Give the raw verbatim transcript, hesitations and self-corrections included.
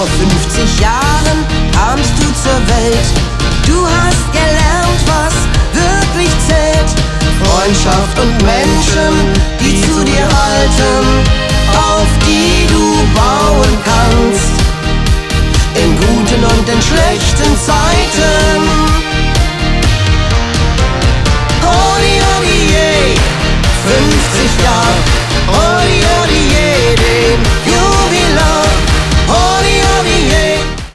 Vor fünfzig Jahren kamst du zur Welt. Du hast gelernt, was wirklich zählt. Freundschaft und Menschen, die zu dir halten, auf die du bauen kannst. In guten und in schlechten Zeiten.